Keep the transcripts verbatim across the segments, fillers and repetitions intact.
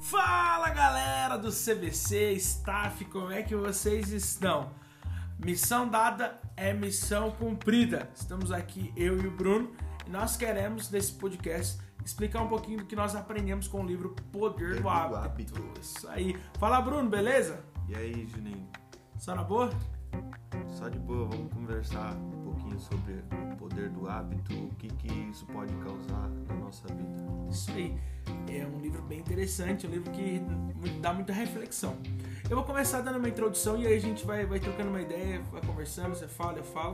Fala galera do C V C, staff, como é que vocês estão? Missão dada é missão cumprida. Estamos aqui, eu e o Bruno, e nós queremos, nesse podcast, explicar um pouquinho do que nós aprendemos com o livro Poder do, do Hábito. Hábito. Isso aí. Fala, Bruno, beleza? E aí, Juninho? Só na boa? Só de boa, vamos conversar um pouquinho sobre o poder do hábito, o que, que isso pode causar na nossa vida. Isso aí. É um livro bem interessante, um livro que dá muita reflexão. Eu vou começar dando uma introdução e aí a gente vai, vai trocando uma ideia, vai conversando, você fala, eu falo.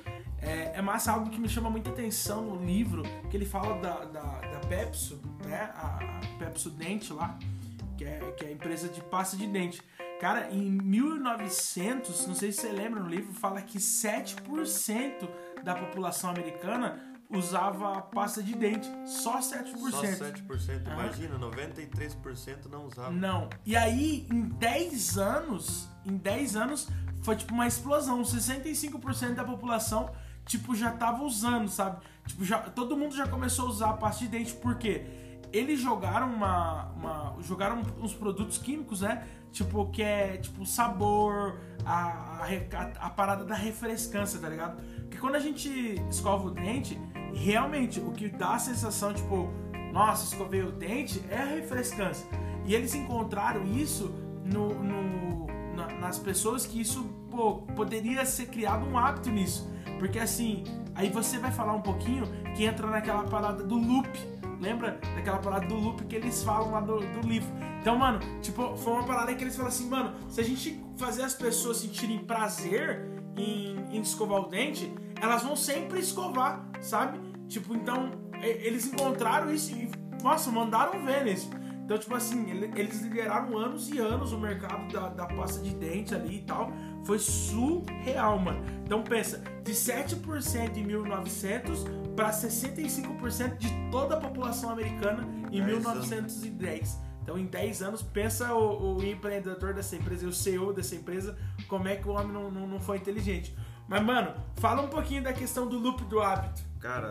É, é massa, algo que me chama muita atenção no livro, que ele fala da, da, da Pepsi, né? A, a Pepsodent lá, que é, que é a empresa de pasta de dente. Cara, em mil e novecentos, não sei se você lembra no livro, fala que sete por cento da população americana usava pasta de dente. Só sete por cento. Só sete por cento. Imagina, noventa e três por cento não usava. Não. E aí, em dez anos, em dez anos, foi tipo uma explosão. sessenta e cinco por cento da população, tipo, já tava usando, sabe? Tipo, já, todo mundo já começou a usar a pasta de dente. Por quê? Eles jogaram uma, uma jogaram uns produtos químicos, né? Tipo, que é tipo sabor, a, a, a parada da refrescância, tá ligado? Porque quando a gente escova o dente, realmente o que dá a sensação, tipo, nossa, escovei o dente, é a refrescância. E eles encontraram isso no, no, na, nas pessoas que isso, pô, poderia ser criado um hábito nisso. Porque assim, aí você vai falar um pouquinho que entra naquela parada do loop. Lembra daquela parada do loop que eles falam lá do, do livro? Então, mano, tipo, foi uma parada que eles falam assim, mano, se a gente fazer as pessoas sentirem prazer em, em escovar o dente, elas vão sempre escovar, sabe? Tipo, então, eles encontraram isso e, nossa, mandaram ver nisso. Então, tipo assim, eles lideraram anos e anos o mercado da, da pasta de dente ali e tal. Foi surreal, mano. Então, pensa, de sete por cento em mil e novecentos para sessenta e cinco por cento de toda a população americana em mil novecentos e dez. Então, em dez anos, pensa o, o empreendedor dessa empresa, o C E O dessa empresa, como é que o homem não, não, não foi inteligente. Mas, mano, fala um pouquinho da questão do loop do hábito. Cara,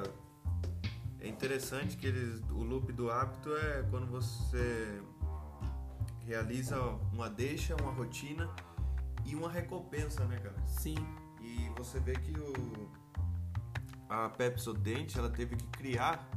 é interessante que eles, o loop do hábito é quando você realiza uma deixa, uma rotina e uma recompensa, né, cara? Sim. E você vê que o, a Pepsodent, ela teve que criar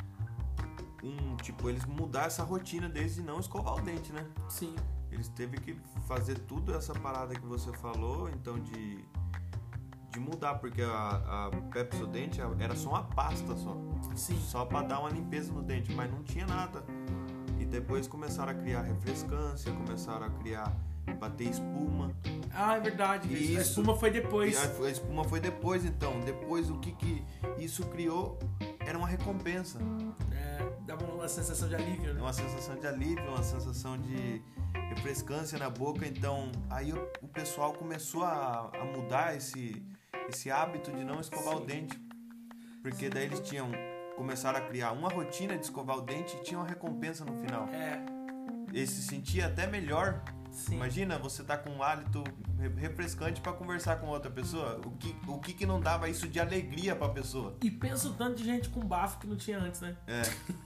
um, tipo, eles mudar essa rotina deles de não escovar o dente, né? Sim. Eles teve que fazer tudo essa parada que você falou, então de, de mudar, porque a, a Pepsodent era só uma pasta só. Sim. Só pra dar uma limpeza no dente, mas não tinha nada. E depois começaram a criar refrescância, começaram a criar, bater espuma. Ah, é verdade. Isso. A espuma foi depois. A, a espuma foi depois, então. Depois o que que isso criou era uma recompensa. É, dava uma sensação de alívio, né? Uma sensação de alívio, uma sensação de refrescância na boca. Então, aí o, o pessoal começou a, a mudar esse, esse hábito de não escovar Sim. o dente. Porque daí eles tinham... começaram a criar uma rotina de escovar o dente e tinha uma recompensa no final. É. Ele se sentia até melhor. Sim. Imagina, você tá com um hálito refrescante pra conversar com outra pessoa. O que, o que que não dava isso de alegria pra pessoa? E pensa o tanto de gente com bafo que não tinha antes, né? É.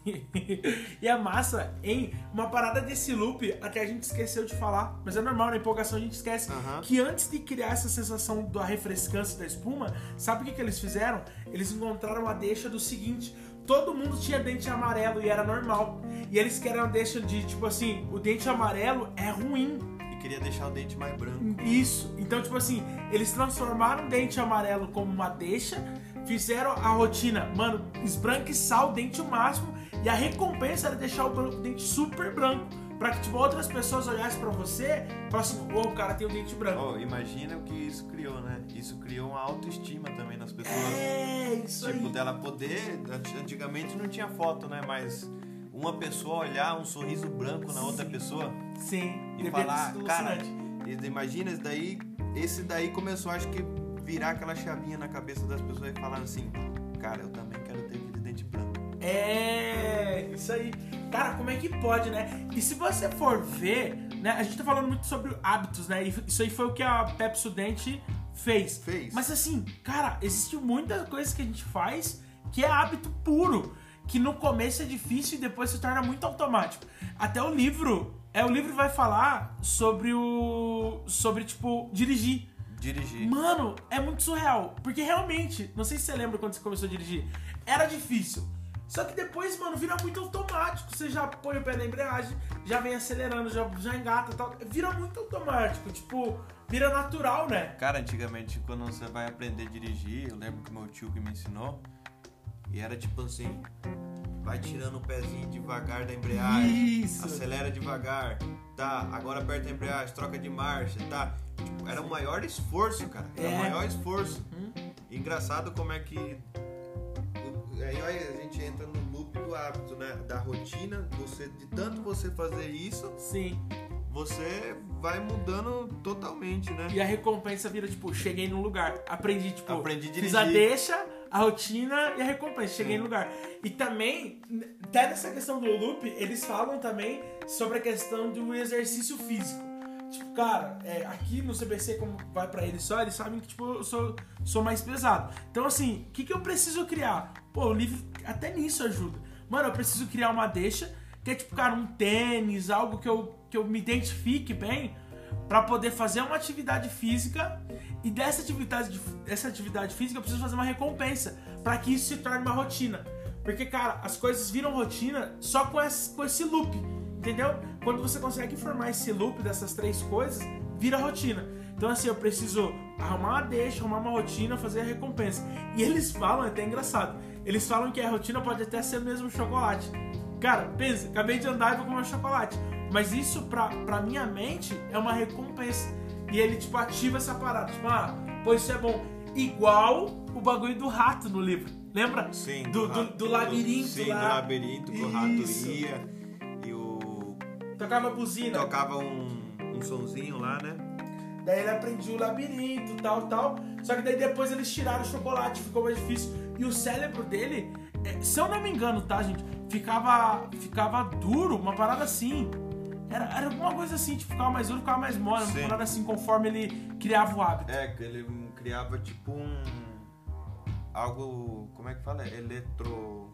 E a massa, hein? Uma parada desse loop, até a gente esqueceu de falar, mas é normal, na empolgação a gente esquece, Uhum. que antes de criar essa sensação da refrescância da espuma, sabe o que, que eles fizeram? Eles encontraram a deixa do seguinte: todo mundo tinha dente amarelo e era normal. E eles queriam a deixa de, tipo assim, o dente amarelo é ruim. E queria deixar o dente mais branco. Isso. Então, tipo assim, eles transformaram o dente amarelo como uma deixa, fizeram a rotina, mano, esbranquiçar o dente o máximo, e a recompensa era deixar o dente super branco. Pra que, tipo, outras pessoas olhassem pra você e falassem, ô, oh, o cara tem o dente branco. Oh, imagina o que isso criou, né? Isso criou uma autoestima também nas pessoas. É, isso tipo, aí. dela poder... Antigamente não tinha foto, né? Mas uma pessoa olhar um sorriso branco na outra Sim. pessoa... Sim. E falar, cara, imagina esse daí... Esse daí começou, acho que, virar aquela chavinha na cabeça das pessoas e falar assim, cara, eu também quero ter aquele dente branco. É, isso aí. Cara, como é que pode, né? E se você for ver, né? A gente tá falando muito sobre hábitos, né? Isso aí foi o que a Pepsodent fez. Fez. Mas assim, cara, existe muita coisa que a gente faz que é hábito puro. que no começo é difícil e depois se torna muito automático. Até o livro, é, o livro vai falar sobre o... sobre, tipo, dirigir. Dirigir. Mano, é muito surreal. Porque realmente, não sei se você lembra quando você começou a dirigir, era difícil. Só que depois, mano, vira muito automático. Você já põe o pé na embreagem, já vem acelerando, já, já engata e tal. Vira muito automático, tipo, vira natural, né? Cara, antigamente, quando você vai aprender a dirigir, eu lembro que meu tio que me ensinou, e era tipo assim, vai tirando o pezinho devagar da embreagem, Isso. acelera devagar, tá, agora aperta a embreagem, troca de marcha, tá. Tipo, era o maior esforço, cara, era É. o maior esforço. Hum? Engraçado como é que... Aí a gente entra no loop do hábito, né? Da rotina, você, de tanto você fazer isso, Sim. você vai mudando totalmente, né? E a recompensa vira, tipo, cheguei num lugar. Aprendi, tipo, Aprendi a fiz dirigir. a deixa, a rotina e a recompensa. Cheguei no lugar. E também, até nessa questão do loop, eles falam também sobre a questão do exercício físico. Tipo, cara, é, aqui no C B C, como vai pra eles só, eles sabem que, tipo, eu sou, sou mais pesado. Então, assim, o que, que eu preciso criar? Pô, o livro até nisso ajuda. Mano, eu preciso criar uma deixa, que é, tipo, cara, um tênis, algo que eu, que eu me identifique bem, pra poder fazer uma atividade física, e dessa atividade, dessa atividade física eu preciso fazer uma recompensa, pra que isso se torne uma rotina. Porque, cara, as coisas viram rotina só com esse, com esse loop, entendeu? Quando você consegue formar esse loop dessas três coisas, vira rotina. Então, assim, eu preciso arrumar uma deixa, arrumar uma rotina, fazer a recompensa. E eles falam, é até engraçado, eles falam que a rotina pode até ser mesmo chocolate. Cara, pensa, acabei de andar e vou comer um chocolate. Mas isso, pra, pra minha mente, é uma recompensa. E ele, tipo, ativa essa parada. Tipo, ah, pô, isso é bom. Igual o bagulho do rato no livro. Lembra? Sim. Do, do, do labirinto Sim, lá. do labirinto, que o rato Isso. ia e o... Tocava buzina. Tocava um, um sonzinho lá, né? Daí ele aprendia o labirinto, tal, tal. Só que daí depois eles tiraram o chocolate, ficou mais difícil. E o cérebro dele, é, se eu não me engano, tá, gente? Ficava, ficava duro, uma parada assim. Era, era alguma coisa assim, tipo, ficava mais duro, ficava mais mole. Uma Sim. parada assim, conforme ele criava o hábito. É, que ele criava tipo um... Algo... Como é que fala? Eletro...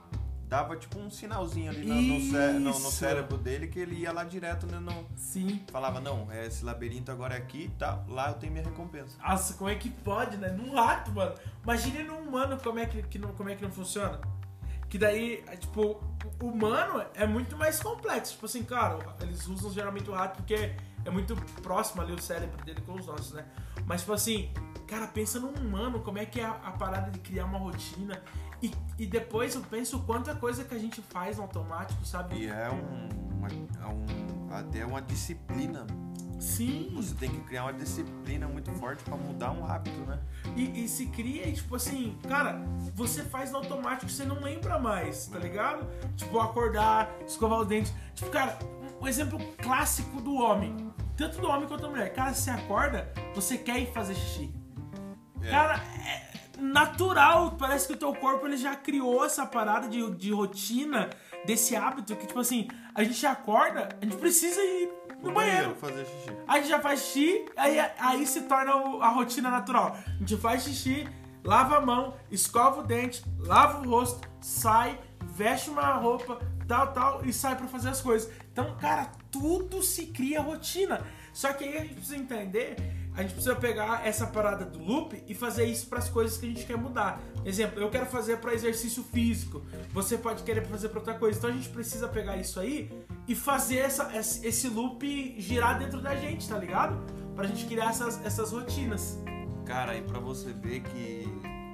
Dava tipo um sinalzinho ali no, no, cé- no- no Isso. cérebro dele que ele ia lá direto, né? No... Sim. Falava, não, é, esse labirinto agora é aqui, tá, lá eu tenho minha recompensa. Nossa, como é que pode, né? Num rato, mano. Imagine num humano como é que, que não, como é que não funciona. Que daí, é, tipo, o humano é muito mais complexo. Tipo assim, cara, eles usam geralmente o rato porque é muito próximo ali o cérebro dele com os nossos, né? Mas, tipo assim, cara, pensa num humano, como é que é a, a parada de criar uma rotina. E, e depois eu penso quanta coisa que a gente faz no automático, sabe? E é um, uma, é um até uma disciplina. Sim. Você tem que criar uma disciplina muito forte pra mudar um hábito, né? E, e se cria, e, tipo assim, cara, você faz no automático, você não lembra mais, tá ligado? Tipo, acordar, escovar os dentes. Tipo, cara, um, um exemplo clássico do homem. Tanto do homem quanto da mulher. Cara, você acorda, você quer ir fazer xixi. É. Cara, é natural. Parece que o teu corpo ele já criou essa parada de, de rotina, desse hábito que, tipo assim, a gente acorda, a gente precisa ir no banheiro. Fazer xixi. A gente já faz xixi, aí, aí se torna o- a rotina natural. A gente faz xixi, lava a mão, escova o dente, lava o rosto, sai, veste uma roupa, tal, tal, e sai pra fazer as coisas. Então, cara, tudo se cria rotina. Só que aí a gente precisa entender, a gente precisa pegar essa parada do loop e fazer isso pras coisas que a gente quer mudar. Exemplo, eu quero fazer para exercício físico, você pode querer fazer pra outra coisa. Então a gente precisa pegar isso aí e fazer essa, esse loop girar dentro da gente, tá ligado? Pra gente criar essas, essas rotinas. Cara, e pra você ver que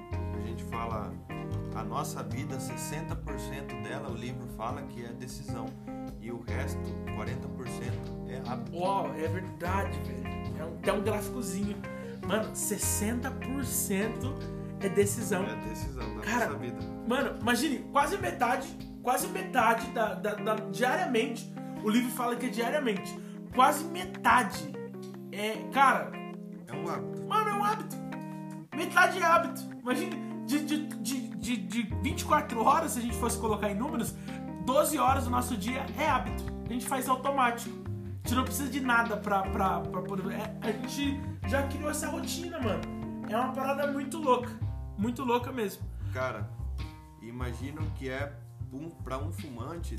a gente fala a nossa vida, sessenta por cento dela, o livro fala que é decisão. E o resto, quarenta por cento, é hábito. Uau, é verdade, velho. É um, tem um gráficozinho. Mano, sessenta por cento é decisão. É decisão da Cara, nossa vida. Mano, imagine, quase metade, quase metade da, da, da- diariamente, o livro fala que é diariamente, quase metade é, cara, É um hábito. mano, é um hábito. Metade é hábito. Imagine, de, de, de, de, de vinte e quatro horas, se a gente fosse colocar em números, doze horas do nosso dia é hábito. A gente faz automático. A gente não precisa de nada pra, pra, pra poder... é, a gente já criou essa rotina, mano. É uma parada muito louca. Muito louca mesmo. Cara, imagina o que é um, para um fumante,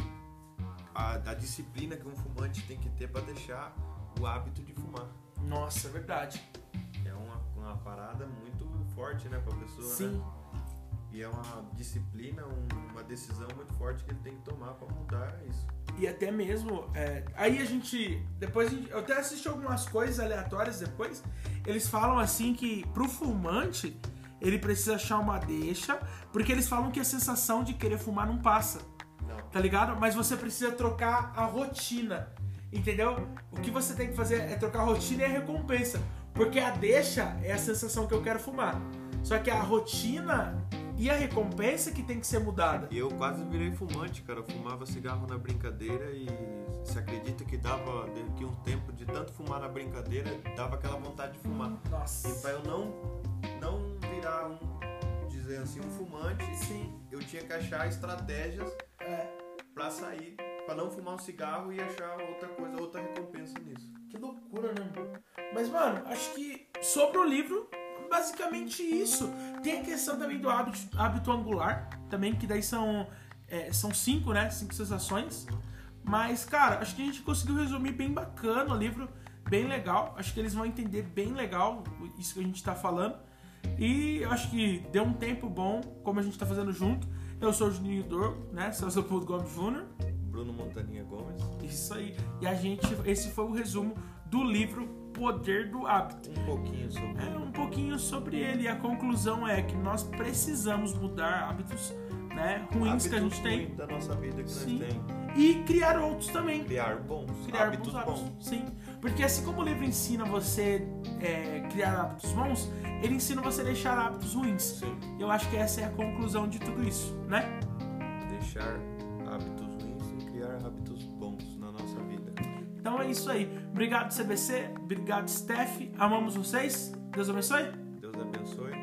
a, a disciplina que um fumante tem que ter para deixar o hábito de fumar. Nossa, é verdade. É uma, uma parada muito forte, né, pra pessoa, Sim. né? E é uma disciplina, um, uma decisão muito forte que ele tem que tomar pra mudar isso. E até mesmo, é, aí a gente, depois a gente, eu até assisti algumas coisas aleatórias depois, eles falam assim que pro fumante, ele precisa achar uma deixa, porque eles falam que a sensação de querer fumar não passa, Não. tá ligado? Mas você precisa trocar a rotina, entendeu? O que você tem que fazer é trocar a rotina e a recompensa, porque a deixa é a sensação que eu quero fumar, só que a rotina e a recompensa que tem que ser mudada. E eu quase virei fumante, cara. Eu fumava cigarro na brincadeira e se acredita que dava, daqui um tempo, de tanto fumar na brincadeira, dava aquela vontade de fumar. Nossa. E pra eu não, não virar um, dizer assim, um fumante, Sim. eu tinha que achar estratégias É. pra sair, pra não fumar um cigarro e achar outra coisa, outra recompensa nisso. Que loucura, né, mano? Mas, mano, acho que sobre o livro, basicamente isso. Tem a questão também do hábito, hábito angular, também, que daí são, é, são cinco, né? Cinco sensações. Mas, cara, acho que a gente conseguiu resumir bem bacana o livro, bem legal. Acho que eles vão entender bem legal isso que a gente tá falando. E eu acho que deu um tempo bom, como a gente tá fazendo junto. Eu sou o Juninho Dorgo, né? Celso Leopoldo Gomes Júnior Bruno Montaninha Gomes. Isso aí. E a gente, esse foi o resumo do livro Poder do Hábito. Um pouquinho sobre É um pouquinho sobre ele. E a conclusão é que nós precisamos mudar hábitos, né, ruins hábitos que a gente tem. ruins da nossa vida que Sim. nós temos. E criar outros também. Criar bons, Criar hábitos bons hábitos. bons. Sim. Porque assim como o livro ensina você é, criar hábitos bons, ele ensina você a deixar hábitos ruins. Sim. Eu acho que essa é a conclusão de tudo isso, né? Deixar hábitos ruins e criar hábitos bons na nossa vida. Então é isso aí. Obrigado, C B C. Obrigado, Steph. Amamos vocês. Deus abençoe. Deus abençoe.